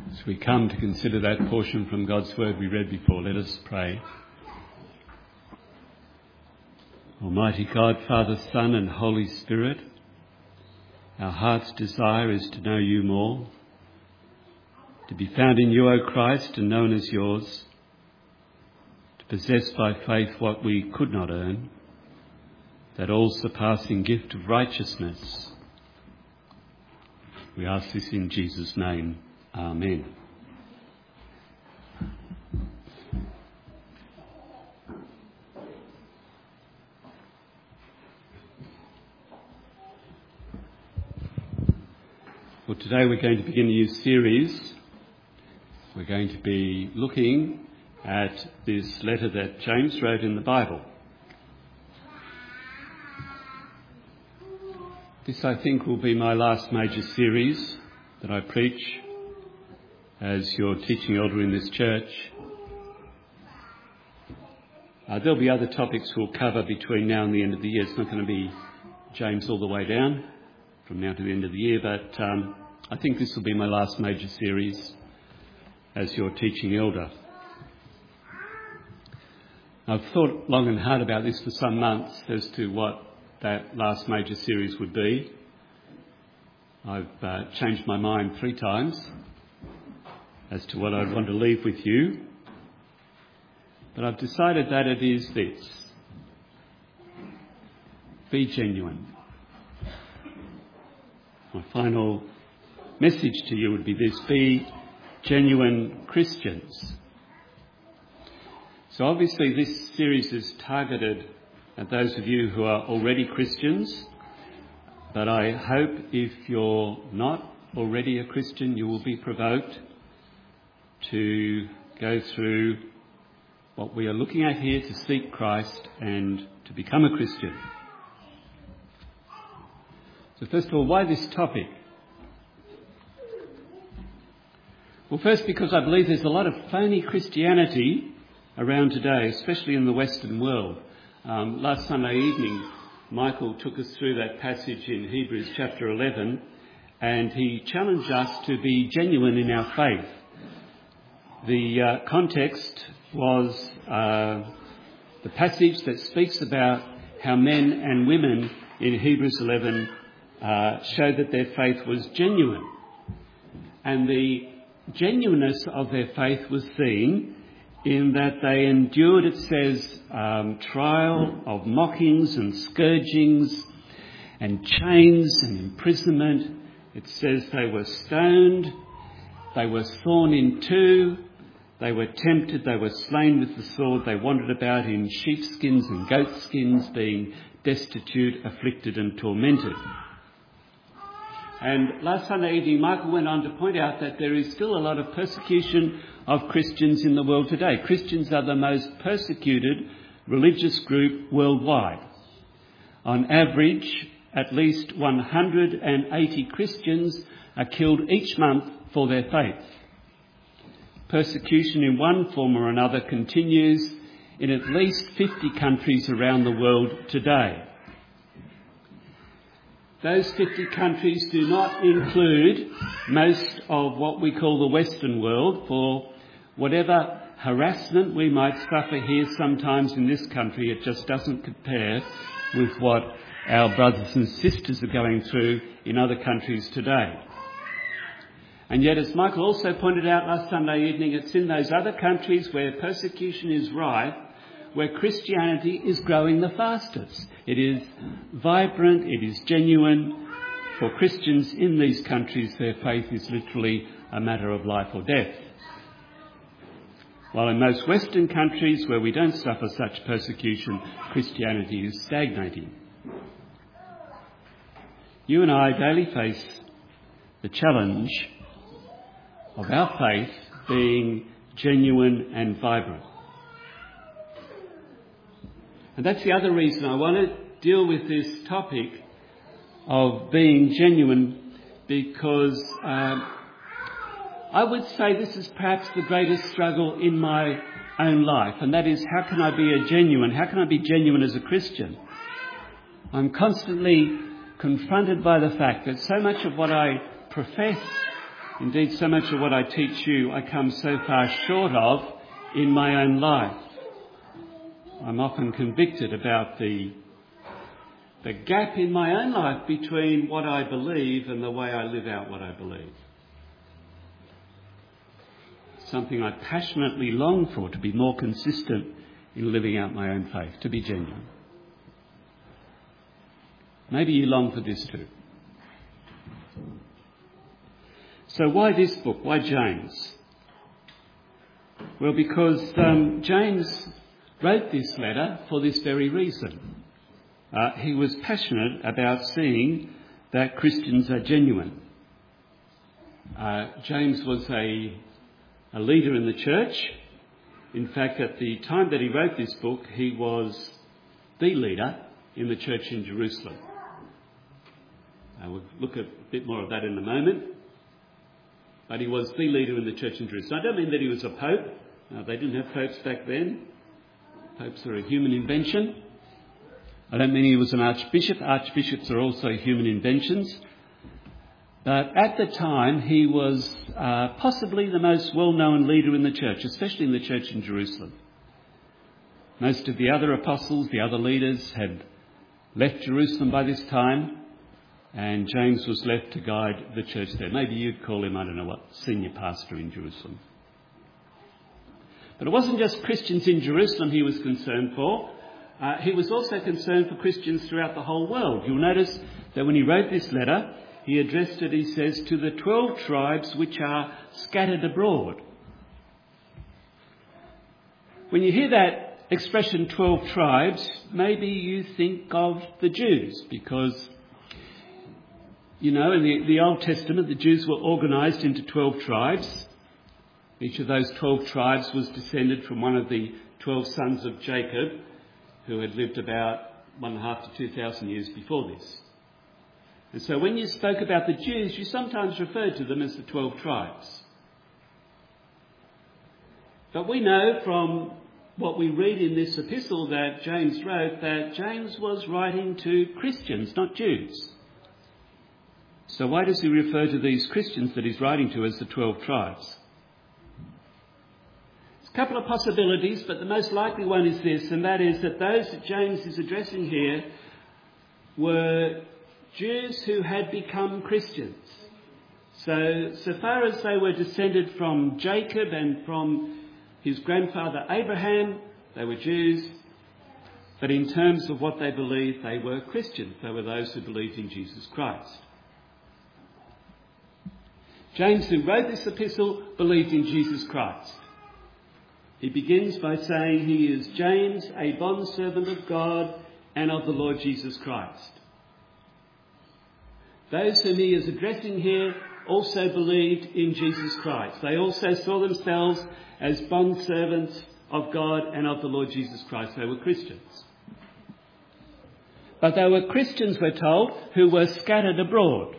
As we come to consider that portion from God's Word we read before, let us pray. Almighty God, Father, Son and Holy Spirit, our heart's desire is to know you more, to be found in you, O Christ, and known as yours, to possess by faith what we could not earn, that all-surpassing gift of righteousness. We ask this in Jesus' name. Amen. Well, today we're going to begin a new series. We're going to be looking at this letter that James wrote in the Bible. This, I think, will be my last major series that I preach as your teaching elder in this church. There'll be other topics we'll cover between now and the end of the year. It's not going to be James all the way down from now to the end of the year, but I think this will be my last major series as your teaching elder. I've thought long and hard about this for some months as to what that last major series would be. I've changed my mind 3 times as to what I'd want to leave with you. But I've decided that it is this. Be genuine. My final message to you would be this: be genuine Christians. So obviously this series is targeted at those of you who are already Christians, but I hope if you're not already a Christian, you will be provoked to go through what we are looking at here, to seek Christ and to become a Christian. So first of all, why this topic? Well, first, because I believe there's a lot of phony Christianity around today, especially in the Western world. Last Sunday evening, Michael took us through that passage in Hebrews chapter 11, and he challenged us to be genuine in our faith. The context was the passage that speaks about how men and women in Hebrews 11 showed that their faith was genuine. And the genuineness of their faith was seen in that they endured, it says, trial of mockings and scourgings and chains and imprisonment. It says they were stoned, they were sawn in two, they were tempted, they were slain with the sword, they wandered about in sheepskins and goatskins, being destitute, afflicted and tormented. And last Sunday evening, Michael went on to point out that there is still a lot of persecution of Christians in the world today. Christians are the most persecuted religious group worldwide. On average, at least 180 Christians are killed each month for their faith. Persecution in one form or another continues in at least 50 countries around the world today. Those 50 countries do not include most of what we call the Western world, for whatever harassment we might suffer here sometimes in this country, it just doesn't compare with what our brothers and sisters are going through in other countries today. And yet, as Michael also pointed out last Sunday evening, it's in those other countries where persecution is rife where Christianity is growing the fastest. It is vibrant, it is genuine. For Christians in these countries, their faith is literally a matter of life or death. While in most Western countries where we don't suffer such persecution, Christianity is stagnating. You and I daily face the challenge of our faith being genuine and vibrant. And that's the other reason I want to deal with this topic of being genuine, because I would say this is perhaps the greatest struggle in my own life, and that is, how can I be genuine as a Christian? I'm constantly confronted by the fact that so much of what I profess Indeed, so much of what I teach you, I come so far short of in my own life. I'm often convicted about the gap in my own life between what I believe and the way I live out what I believe. Something I passionately long for, to be more consistent in living out my own faith, to be genuine. Maybe you long for this too. So why this book? Why James? Well, because James wrote this letter for this very reason. He was passionate about seeing that Christians are genuine. James was a leader in the church. In fact, at the time that he wrote this book, he was the leader in the church in Jerusalem. We'll look at a bit more of that in a moment. But he was the leader in the church in Jerusalem. I don't mean that he was a pope. They didn't have popes back then. Popes are a human invention. I don't mean he was an archbishop. Archbishops are also human inventions. But at the time, he was possibly the most well-known leader in the church, especially in the church in Jerusalem. Most of the other apostles, the other leaders, had left Jerusalem by this time, and James was left to guide the church there. Maybe you'd call him, I don't know what, senior pastor in Jerusalem. But it wasn't just Christians in Jerusalem he was concerned for. He was also concerned for Christians throughout the whole world. You'll notice that when he wrote this letter, he addressed it, he says, to the 12 tribes which are scattered abroad. When you hear that expression, 12 tribes, maybe you think of the Jews, because, you know, in the Old Testament, the Jews were organised into 12 tribes. Each of those 12 tribes was descended from one of the 12 sons of Jacob, who had lived about 1,500 to 2,000 years before this. And so when you spoke about the Jews, you sometimes referred to them as the 12 tribes. But we know from what we read in this epistle that James wrote, that James was writing to Christians, not Jews. So why does he refer to these Christians that he's writing to as the 12 tribes? There's a couple of possibilities, but the most likely one is this, and that is that those that James is addressing here were Jews who had become Christians. So far as they were descended from Jacob and from his grandfather Abraham, they were Jews. But in terms of what they believed, they were Christians. They were those who believed in Jesus Christ. James, who wrote this epistle, believed in Jesus Christ. He begins by saying he is James, a bondservant of God and of the Lord Jesus Christ. Those whom he is addressing here also believed in Jesus Christ. They also saw themselves as bondservants of God and of the Lord Jesus Christ. They were Christians. But they were Christians, we're told, who were scattered abroad.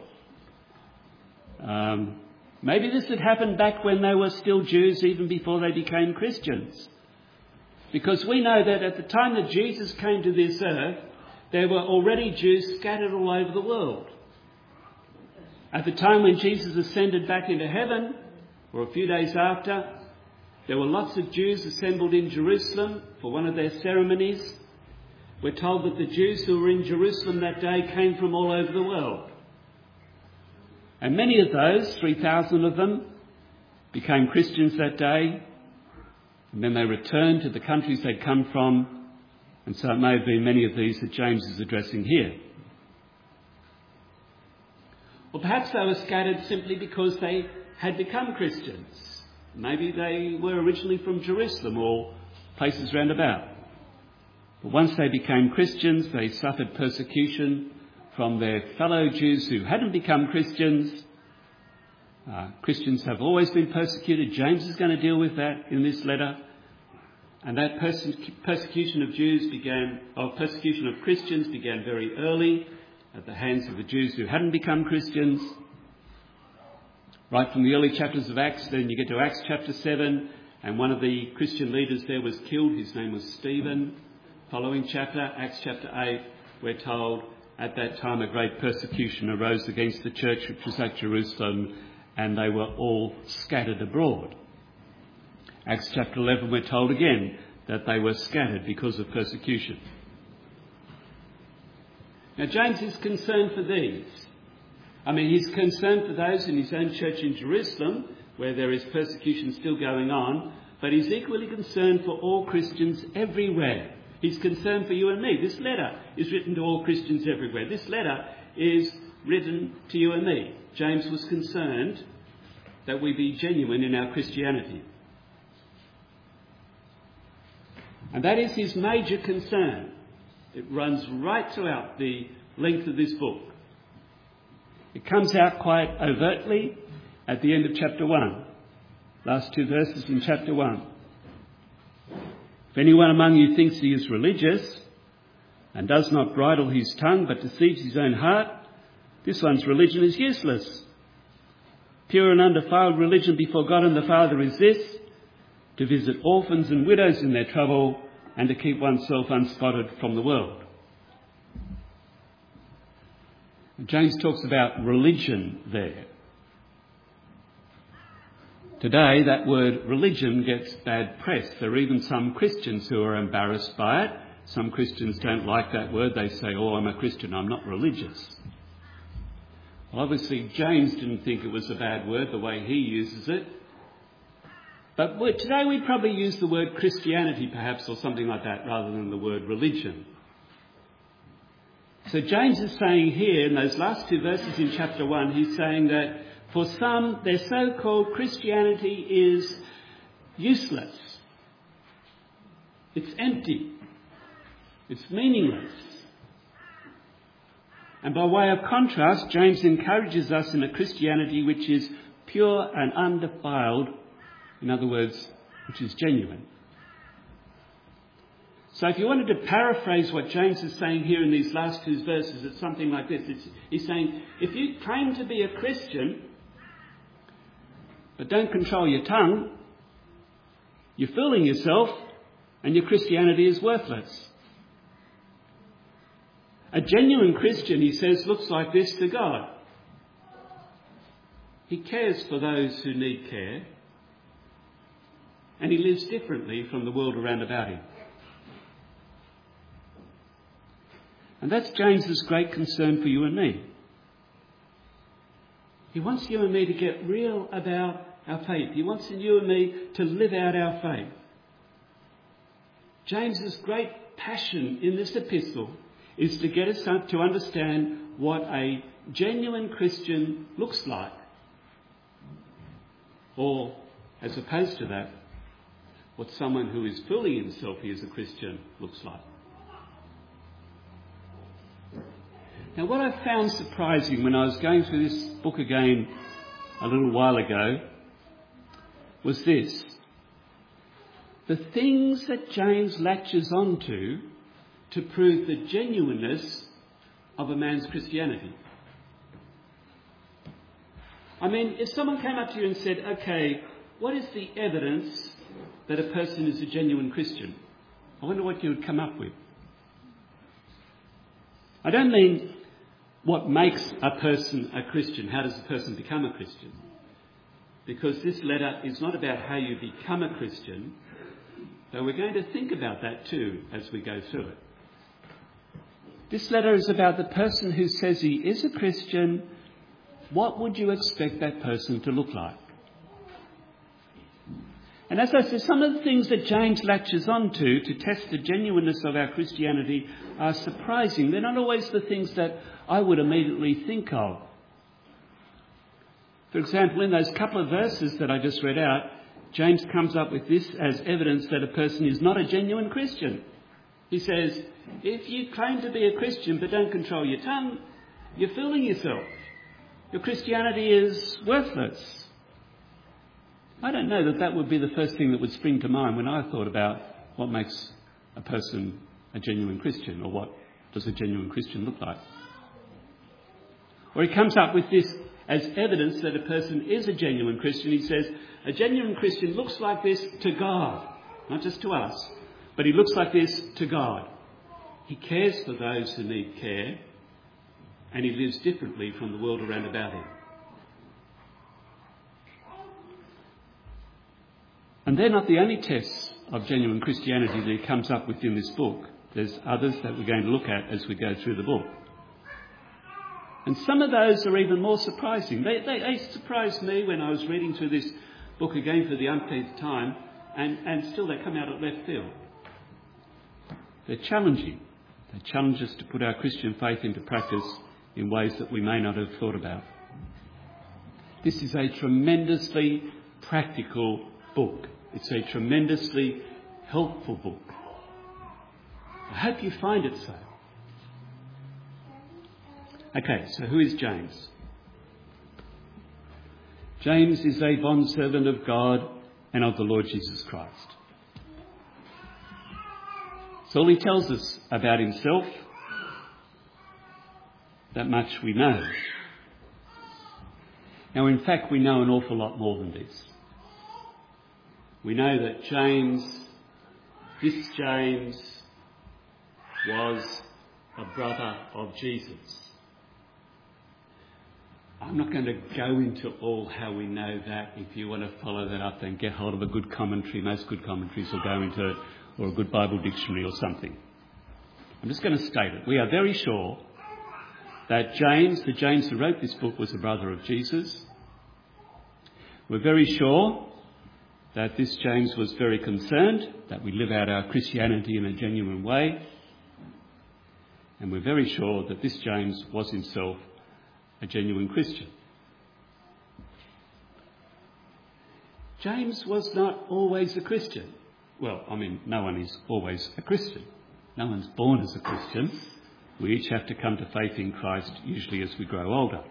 Maybe this had happened back when they were still Jews, even before they became Christians. Because we know that at the time that Jesus came to this earth, there were already Jews scattered all over the world. At the time when Jesus ascended back into heaven, or a few days after, there were lots of Jews assembled in Jerusalem for one of their ceremonies. We're told that the Jews who were in Jerusalem that day came from all over the world. And many of those, 3,000 of them, became Christians that day. And then they returned to the countries they'd come from. And so it may have been many of these that James is addressing here. Or perhaps they were scattered simply because they had become Christians. Maybe they were originally from Jerusalem or places round about. But once they became Christians, they suffered persecution from their fellow Jews who hadn't become Christians. Christians have always been persecuted. James is going to deal with that in this letter. And that persecution of Christians began very early at the hands of the Jews who hadn't become Christians. Right from the early chapters of Acts, then you get to Acts chapter 7, and one of the Christian leaders there was killed. His name was Stephen. Following chapter, Acts chapter 8, we're told at that time a great persecution arose against the church which was at Jerusalem, and they were all scattered abroad. Acts chapter 11, we're told again that they were scattered because of persecution. Now, James is concerned for these. He's concerned for those in his own church in Jerusalem, where there is persecution still going on, but he's equally concerned for all Christians everywhere. He's concerned for you and me. This letter is written to all Christians everywhere. This letter is written to you and me. James was concerned that we be genuine in our Christianity. And that is his major concern. It runs right throughout the length of this book. It comes out quite overtly at the end of chapter 1. Last two verses in chapter 1. If anyone among you thinks he is religious and does not bridle his tongue but deceives his own heart, this one's religion is useless. Pure and undefiled religion before God and the Father is this: to visit orphans and widows in their trouble and to keep oneself unspotted from the world. James talks about religion there. Today, that word religion gets bad press. There are even some Christians who are embarrassed by it. Some Christians don't like that word. They say, "Oh, I'm a Christian, I'm not religious." Well, obviously, James didn't think it was a bad word the way he uses it. But today we'd probably use the word Christianity perhaps, or something like that, rather than the word religion. So James is saying here, in those last two verses in chapter 1, he's saying that for some, their so-called Christianity is useless. It's empty. It's meaningless. And by way of contrast, James encourages us in a Christianity which is pure and undefiled, in other words, which is genuine. So if you wanted to paraphrase what James is saying here in these last two verses, it's something like this. He's saying, if you claim to be a Christian, but don't control your tongue, you're fooling yourself and your Christianity is worthless. A genuine Christian, he says, looks like this to God. He cares for those who need care, and he lives differently from the world around about him. And that's James's great concern for you and me. He wants you and me to get real about our faith. He wants you and me to live out our faith. James's great passion in this epistle is to get us to understand what a genuine Christian looks like. Or, as opposed to that, what someone who is fooling himself he is a Christian looks like. Now, what I found surprising when I was going through this book again a little while ago was this. The things that James latches onto to prove the genuineness of a man's Christianity. I mean, if someone came up to you and said, "Okay, what is the evidence that a person is a genuine Christian?" I wonder what you would come up with. I don't mean what makes a person a Christian. How does a person become a Christian? Because this letter is not about how you become a Christian, though we're going to think about that too as we go through it. This letter is about the person who says he is a Christian. What would you expect that person to look like? And as I said, some of the things that James latches onto to test the genuineness of our Christianity are surprising. They're not always the things that I would immediately think of. For example, in those couple of verses that I just read out, James comes up with this as evidence that a person is not a genuine Christian. He says, if you claim to be a Christian but don't control your tongue, you're fooling yourself. Your Christianity is worthless. I don't know that that would be the first thing that would spring to mind when I thought about what makes a person a genuine Christian, or what does a genuine Christian look like. Or he comes up with this as evidence that a person is a genuine Christian. He says, a genuine Christian looks like this to God, not just to us, but he looks like this to God. He cares for those who need care, and he lives differently from the world around about him. And they're not the only tests of genuine Christianity that he comes up with in this book. There's others that we're going to look at as we go through the book. And some of those are even more surprising. They surprised me when I was reading through this book again for the umpteenth time, and still they come out of left field. They're challenging. They challenge us to put our Christian faith into practice in ways that we may not have thought about. This is a tremendously practical book. It's a tremendously helpful book. I hope you find it so. Okay, so who is James? James is a bondservant of God and of the Lord Jesus Christ. So all he tells us about himself, that much we know. Now, in fact, we know an awful lot more than this. We know that this James, was a brother of Jesus. I'm not going to go into all how we know that. If you want to follow that up, then get hold of a good commentary. Most good commentaries will go into it, or a good Bible dictionary or something. I'm just going to state it. We are very sure that the James who wrote this book, was a brother of Jesus. We're very sure that this James was very concerned that we live out our Christianity in a genuine way. And we're very sure that this James was himself a genuine Christian. James was not always a Christian. Well, no one is always a Christian. No one's born as a Christian. We each have to come to faith in Christ, usually as we grow older.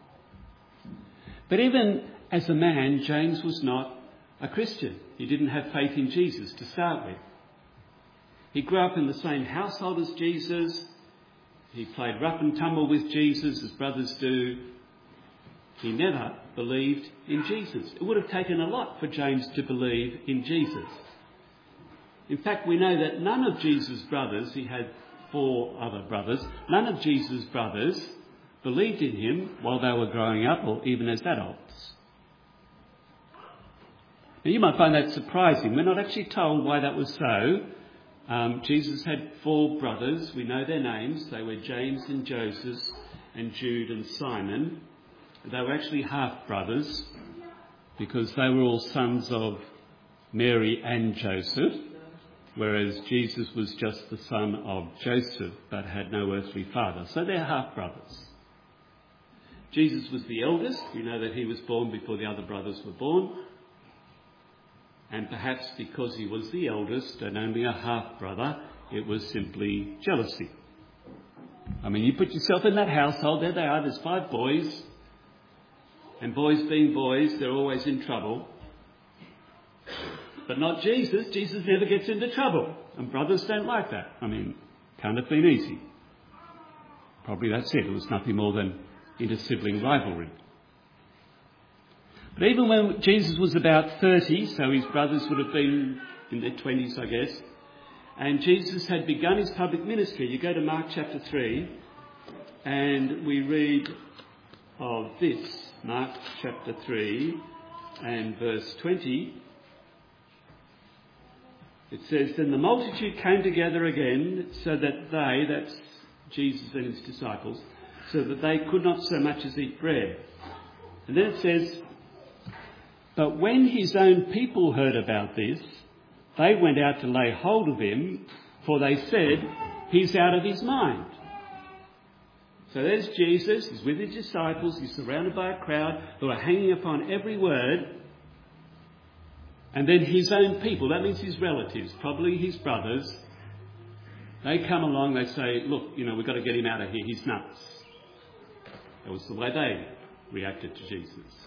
But even as a man, James was not a Christian. He didn't have faith in Jesus to start with. He grew up in the same household as Jesus. He played rough and tumble with Jesus, as brothers do. He never believed in Jesus. It would have taken a lot for James to believe in Jesus. In fact, we know that none of Jesus' brothers, he had 4 other brothers, none of Jesus' brothers believed in him while they were growing up or even as adults. Now, you might find that surprising. We're not actually told why that was so. Jesus had 4 brothers. We know their names. They were James and Joseph and Jude and Simon. They were actually half-brothers because they were all sons of Mary and Joseph, whereas Jesus was just the son of Joseph but had no earthly father. So they're half-brothers. Jesus was the eldest. We know that he was born before the other brothers were born. And perhaps because he was the eldest and only a half-brother, it was simply jealousy. You put yourself in that household, there they are, there's 5 boys. And boys being boys, they're always in trouble. But not Jesus. Jesus never gets into trouble. And brothers don't like that. Can't have been easy. Probably that's it. It was nothing more than inter-sibling rivalry. But even when Jesus was about 30, so his brothers would have been in their 20s, I guess, and Jesus had begun his public ministry. You go to Mark chapter 3, and we read of this. Mark chapter 3 and verse 20. It says, "Then the multitude came together again, so that they," that's Jesus and his disciples, "so that they could not so much as eat bread." And then it says, "But when his own people heard about this, they went out to lay hold of him, for they said, 'He's out of his mind.'" So there's Jesus, he's with his disciples, he's surrounded by a crowd who are hanging upon every word. And then his own people, that means his relatives, probably his brothers, they come along, they say, "Look, we've got to get him out of here, he's nuts." That was the way they reacted to Jesus.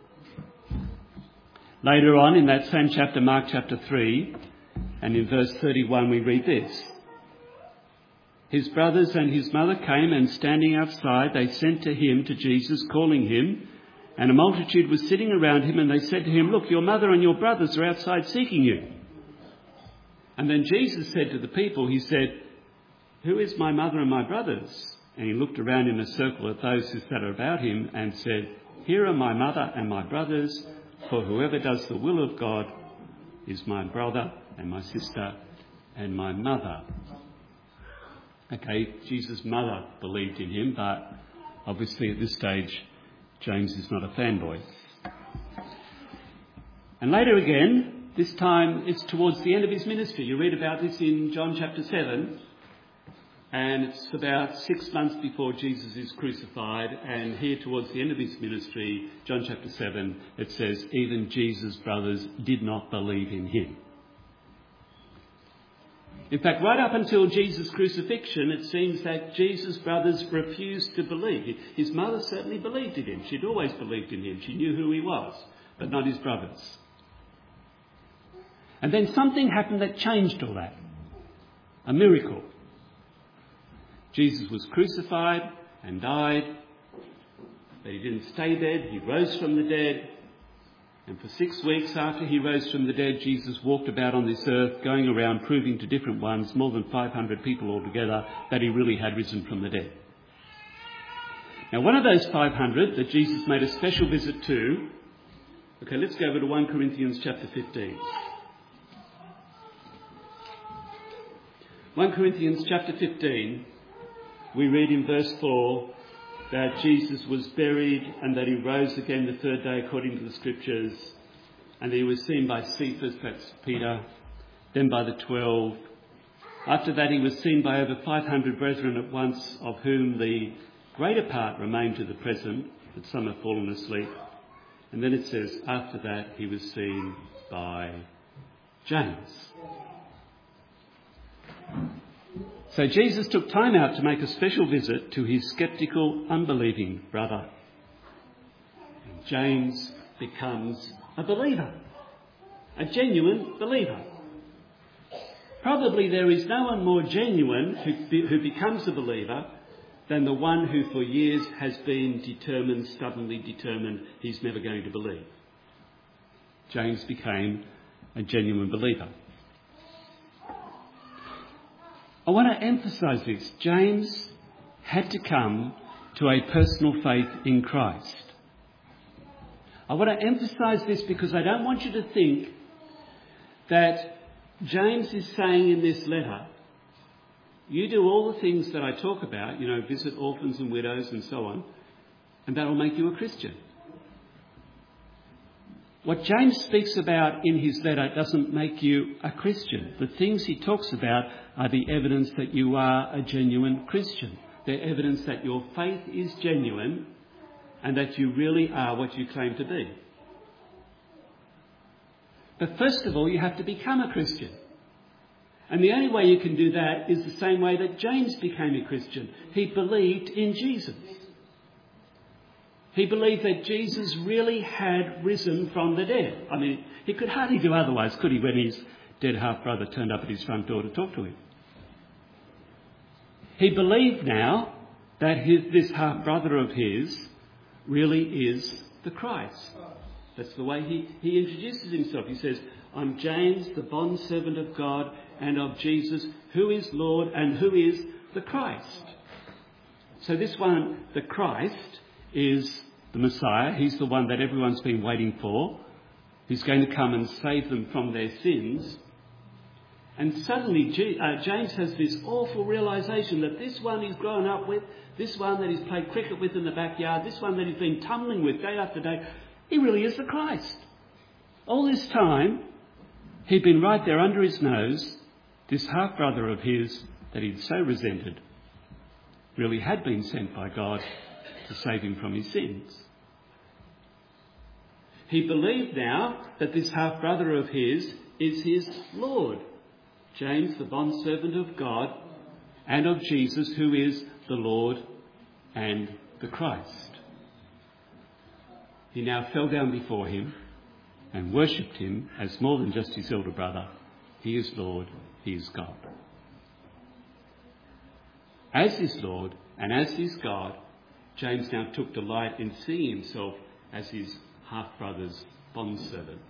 Later on in that same chapter, Mark chapter 3, and in verse 31 we read this. "His brothers and his mother came, and standing outside they sent to him, to Jesus, calling him. And a multitude was sitting around him, and they said to him, 'Look, your mother and your brothers are outside seeking you.' And then Jesus said to the people, he said, 'Who is my mother and my brothers?' And he looked around in a circle at those who sat about him and said, 'Here are my mother and my brothers, for whoever does the will of God is my brother and my sister and my mother. Okay, Jesus' mother believed in him, but obviously at this stage, James is not a fanboy. And later again, this time it's towards the end of his ministry. You read about this in John chapter 7, and it's about 6 months before Jesus is crucified, and here towards the end of his ministry, John chapter 7, it says, even Jesus' brothers did not believe in him. In fact, right up until Jesus' crucifixion, it seems that Jesus' brothers refused to believe. His mother certainly believed in him. She'd always believed in him. She knew who he was, but not his brothers. And then something happened that changed all that. A miracle. Jesus was crucified and died, but he didn't stay dead. He rose from the dead. And for 6 weeks after he rose from the dead, Jesus walked about on this earth, going around proving to different ones, more than 500 people altogether, that he really had risen from the dead. Now, one of those 500 that Jesus made a special visit to, okay, let's go over to 1 Corinthians chapter 15. 1 Corinthians chapter 15, we read in verse 4 that Jesus was buried and that he rose again the third day according to the scriptures, and that he was seen by Cephas, that's Peter, then by the 12. After that he was seen by over 500 brethren at once, of whom the greater part remain to the present, but some have fallen asleep. And then it says, after that he was seen by James. So Jesus took time out to make a special visit to his sceptical, unbelieving brother. And James becomes a believer, a genuine believer. Probably there is no one more genuine who becomes a believer than the one who for years has been determined, stubbornly determined, he's never going to believe. James became a genuine believer. I want to emphasise this. James had to come to a personal faith in Christ. I want to emphasise this because I don't want you to think that James is saying in this letter, you do all the things that I talk about, visit orphans and widows and so on, and that will make you a Christian. What James speaks about in his letter doesn't make you a Christian. The things he talks about are the evidence that you are a genuine Christian. They're evidence that your faith is genuine and that you really are what you claim to be. But first of all, you have to become a Christian. And the only way you can do that is the same way that James became a Christian. He believed in Jesus. He believed that Jesus really had risen from the dead. I mean, he could hardly do otherwise, could he, when his dead half-brother turned up at his front door to talk to him? He believed now that this half-brother of his really is the Christ. That's the way he introduces himself. He says, I'm James, the bondservant of God and of Jesus, who is Lord and who is the Christ. So this one, the Christ, is the Messiah. He's the one that everyone's been waiting for. He's going to come and save them from their sins. And suddenly James has this awful realisation that this one he's grown up with, this one that he's played cricket with in the backyard, this one that he's been tumbling with day after day, he really is the Christ. All this time, he'd been right there under his nose. This half-brother of his that he'd so resented really had been sent by God to save him from his sins. He believed now that this half-brother of his is his Lord. James, the bondservant of God and of Jesus, who is the Lord and the Christ. He now fell down before him and worshipped him as more than just his elder brother. He is Lord, he is God. As his Lord and as his God, James now took delight in seeing himself as his half-brother's bondservant.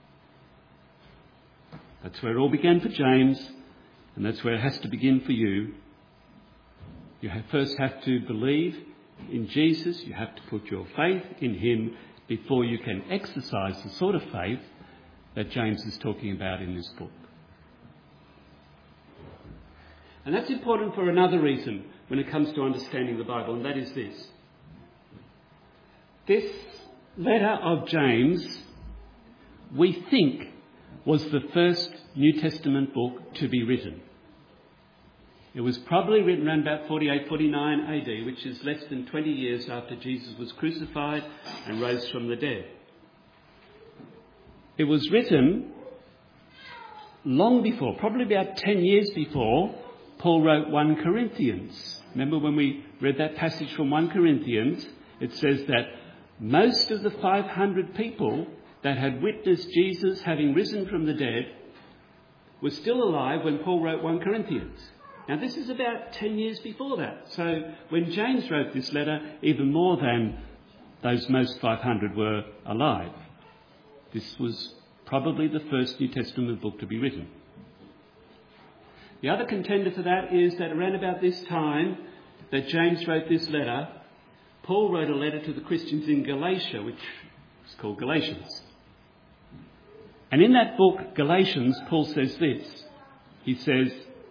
That's where it all began for James, and that's where it has to begin for you. You first have to believe in Jesus. You have to put your faith in him before you can exercise the sort of faith that James is talking about in this book. And that's important for another reason when it comes to understanding the Bible, and that is this. This letter of James, we think, was the first New Testament book to be written. It was probably written around about 48, 49 AD, which is less than 20 years after Jesus was crucified and rose from the dead. It was written long before, probably about 10 years before, Paul wrote 1 Corinthians. Remember when we read that passage from 1 Corinthians, it says that most of the 500 people that had witnessed Jesus having risen from the dead were still alive when Paul wrote 1 Corinthians. Now this is about 10 years before that. So when James wrote this letter, even more than those most 500 were alive. This was probably the first New Testament book to be written. The other contender for that is that around about this time that James wrote this letter, Paul wrote a letter to the Christians in Galatia, which is called Galatians. And in that book, Galatians, Paul says this. He says,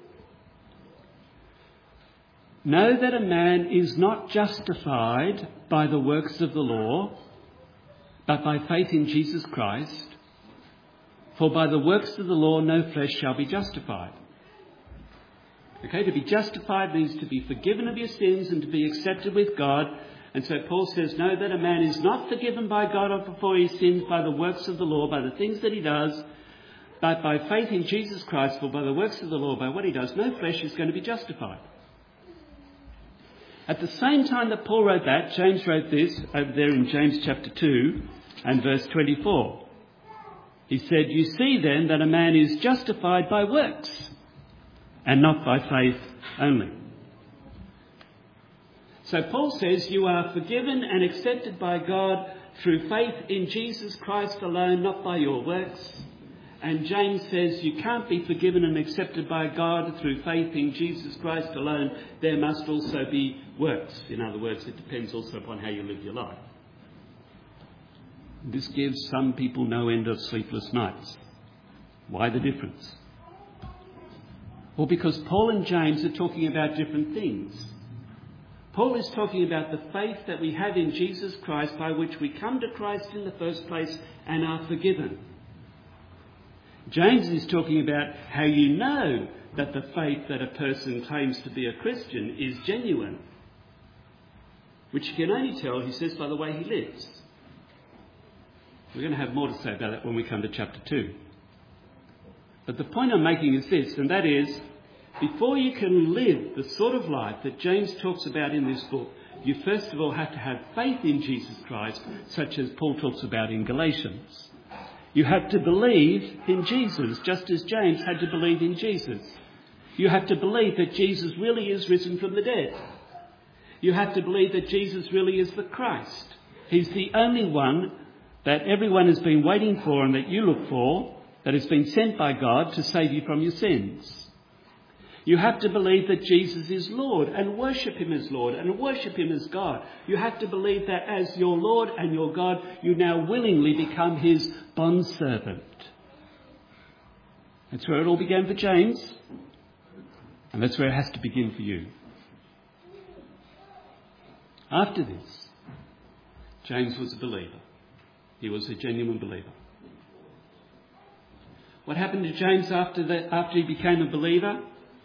"Know that a man is not justified by the works of the law, but by faith in Jesus Christ. For by the works of the law no flesh shall be justified." Okay, to be justified means to be forgiven of your sins and to be accepted with God. And so Paul says, know that a man is not forgiven by God or before his sins by the works of the law, by the things that he does, but by faith in Jesus Christ, for by the works of the law, by what he does, no flesh is going to be justified. At the same time that Paul wrote that, James wrote this over there in James chapter 2 and verse 24. He said, "You see then that a man is justified by works, and not by faith only." So Paul says you are forgiven and accepted by God through faith in Jesus Christ alone, not by your works. And James says you can't be forgiven and accepted by God through faith in Jesus Christ alone. There must also be works. In other words, it depends also upon how you live your life. This gives some people no end of sleepless nights. Why the difference? Well, because Paul and James are talking about different things. Paul is talking about the faith that we have in Jesus Christ, by which we come to Christ in the first place and are forgiven. James is talking about how you know that the faith that a person claims to be a Christian is genuine, which you can only tell, he says, by the way he lives. We're going to have more to say about that when we come to chapter 2. But the point I'm making is this, and that is, before you can live the sort of life that James talks about in this book, you first of all have to have faith in Jesus Christ, such as Paul talks about in Galatians. You have to believe in Jesus, just as James had to believe in Jesus. You have to believe that Jesus really is risen from the dead. You have to believe that Jesus really is the Christ. He's the only one that everyone has been waiting for and that you look for, that has been sent by God to save you from your sins. You have to believe that Jesus is Lord and worship him as Lord and worship him as God. You have to believe that as your Lord and your God, you now willingly become his bondservant. That's where it all began for James, and that's where it has to begin for you. After this, James was a believer. He was a genuine believer. What happened to James after he became a believer?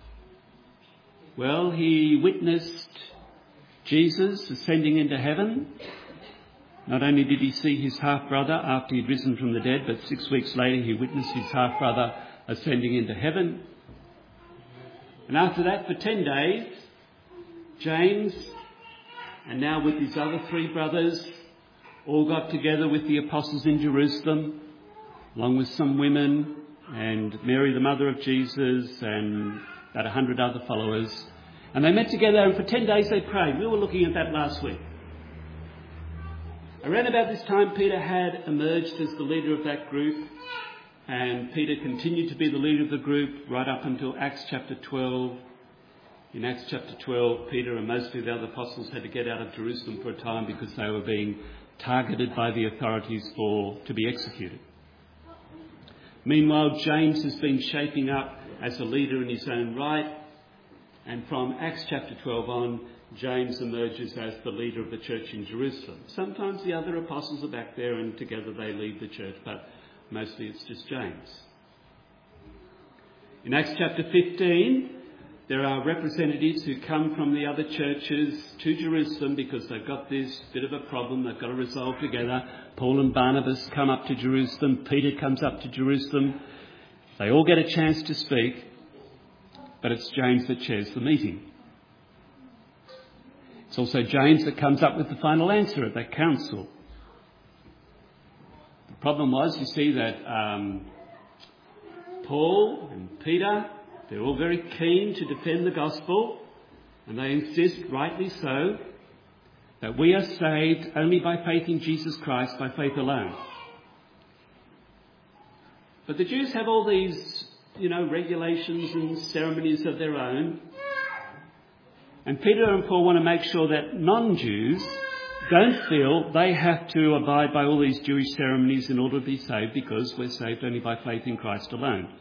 Well, he witnessed Jesus ascending into heaven. Not only did he see his half-brother after he'd risen from the dead, but 6 weeks later he witnessed his half-brother ascending into heaven. And after that, for 10 days, James, and now with his other 3 brothers, all got together with the apostles in Jerusalem, along with some women and Mary, the mother of Jesus, and about 100 other followers. And they met together, and for 10 days they prayed. We were looking at that last week. Around about this time, Peter had emerged as the leader of that group, and Peter continued to be the leader of the group right up until Acts chapter 12. In Acts chapter 12, Peter and most of the other apostles had to get out of Jerusalem for a time because they were being targeted by the authorities to be executed. Meanwhile, James has been shaping up as a leader in his own right, and from Acts chapter 12 on, James emerges as the leader of the church in Jerusalem. Sometimes the other apostles are back there and together they lead the church, but mostly it's just James. In Acts chapter 15, there are representatives who come from the other churches to Jerusalem because they've got this bit of a problem they've got to resolve together. Paul and Barnabas come up to Jerusalem. Peter comes up to Jerusalem. They all get a chance to speak, but it's James that chairs the meeting. It's also James that comes up with the final answer at that council. The problem was, you see, that Paul and Peter, they're all very keen to defend the gospel, and they insist, rightly so, that we are saved only by faith in Jesus Christ, by faith alone. But the Jews have all these, regulations and ceremonies of their own. And Peter and Paul want to make sure that non-Jews don't feel they have to abide by all these Jewish ceremonies in order to be saved, because we're saved only by faith in Christ alone.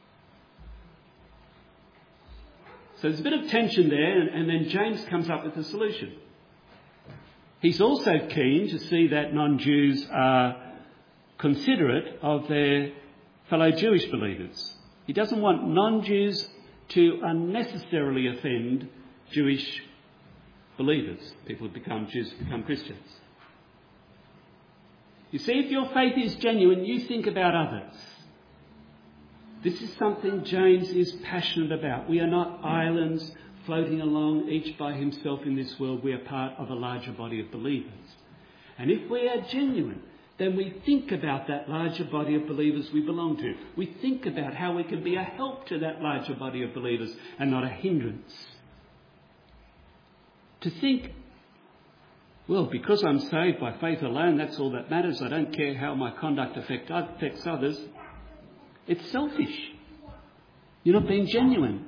So there's a bit of tension there, and then James comes up with a solution. He's also keen to see that non-Jews are considerate of their fellow Jewish believers. He doesn't want non-Jews to unnecessarily offend Jewish believers, people who become Jews, become Christians. You see, if your faith is genuine, you think about others. This is something James is passionate about. We are not islands floating along, each by himself in this world. We are part of a larger body of believers. And if we are genuine, then we think about that larger body of believers we belong to. We think about how we can be a help to that larger body of believers and not a hindrance. To think, well, because I'm saved by faith alone, that's all that matters. I don't care how my conduct affects others. It's selfish. You're not being genuine.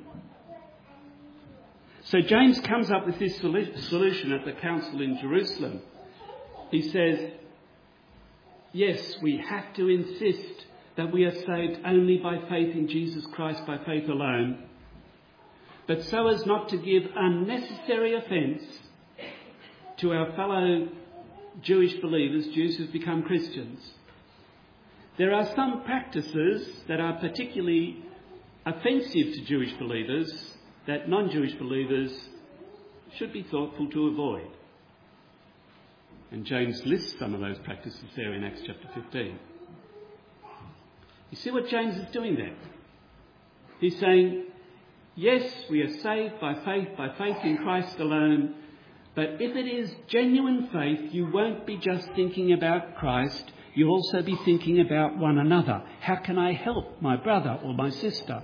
So James comes up with this solution at the council in Jerusalem. He says, yes, we have to insist that we are saved only by faith in Jesus Christ, by faith alone, but so as not to give unnecessary offence to our fellow Jewish believers, Jews who've become Christians. There are some practices that are particularly offensive to Jewish believers that non-Jewish believers should be thoughtful to avoid. And James lists some of those practices there in Acts chapter 15. You see what James is doing there? He's saying, yes, we are saved by faith in Christ alone, but if it is genuine faith, you won't be just thinking about Christ, you'll also be thinking about one another. How can I help my brother or my sister?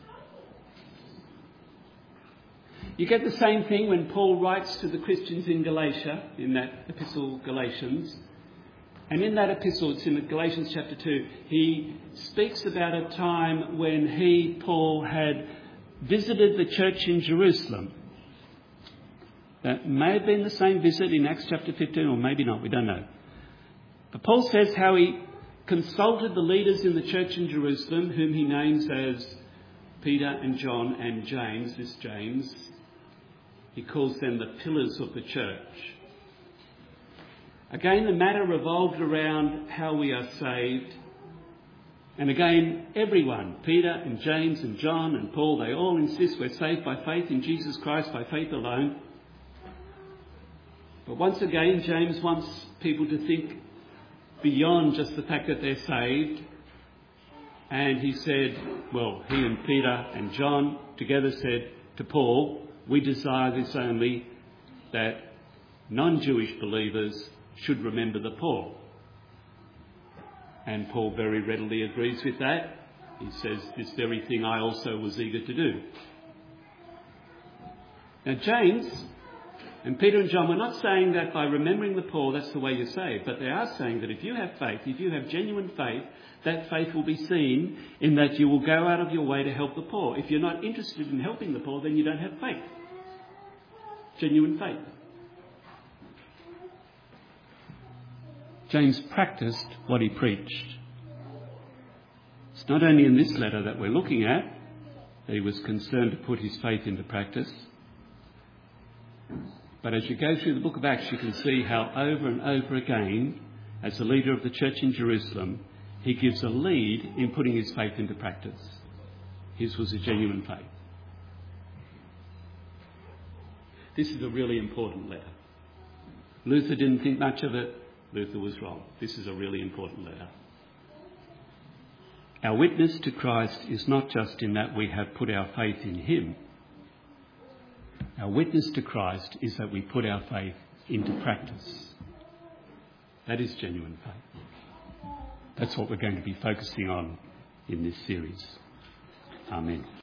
You get the same thing when Paul writes to the Christians in Galatia, in that epistle Galatians. And in that epistle, it's in Galatians chapter 2, he speaks about a time when Paul, had visited the church in Jerusalem. That may have been the same visit in Acts chapter 15, or maybe not, we don't know. But Paul says how he consulted the leaders in the church in Jerusalem, whom he names as Peter and John and James, this James. He calls them the pillars of the church. Again, the matter revolved around how we are saved. And again, everyone, Peter and James and John and Paul, they all insist we're saved by faith in Jesus Christ, by faith alone. But once again, James wants people to think beyond just the fact that they're saved. And he said, well, he and Peter and John together said to Paul, we desire this only, that non-Jewish believers should remember the poor. And Paul very readily agrees with that. He says, this very thing I also was eager to do. Now James and Peter and John were not saying that by remembering the poor, that's the way you're saved. But they are saying that if you have faith, if you have genuine faith, that faith will be seen in that you will go out of your way to help the poor. If you're not interested in helping the poor, then you don't have faith. Genuine faith. James practiced what he preached. It's not only in this letter that we're looking at that he was concerned to put his faith into practice, but as you go through the book of Acts, you can see how over and over again, as the leader of the church in Jerusalem, he gives a lead in putting his faith into practice. His was a genuine faith. This is a really important letter. Luther didn't think much of it. Luther was wrong. This is a really important letter. Our witness to Christ is not just in that we have put our faith in him. Our witness to Christ is that we put our faith into practice. That is genuine faith. That's what we're going to be focusing on in this series. Amen.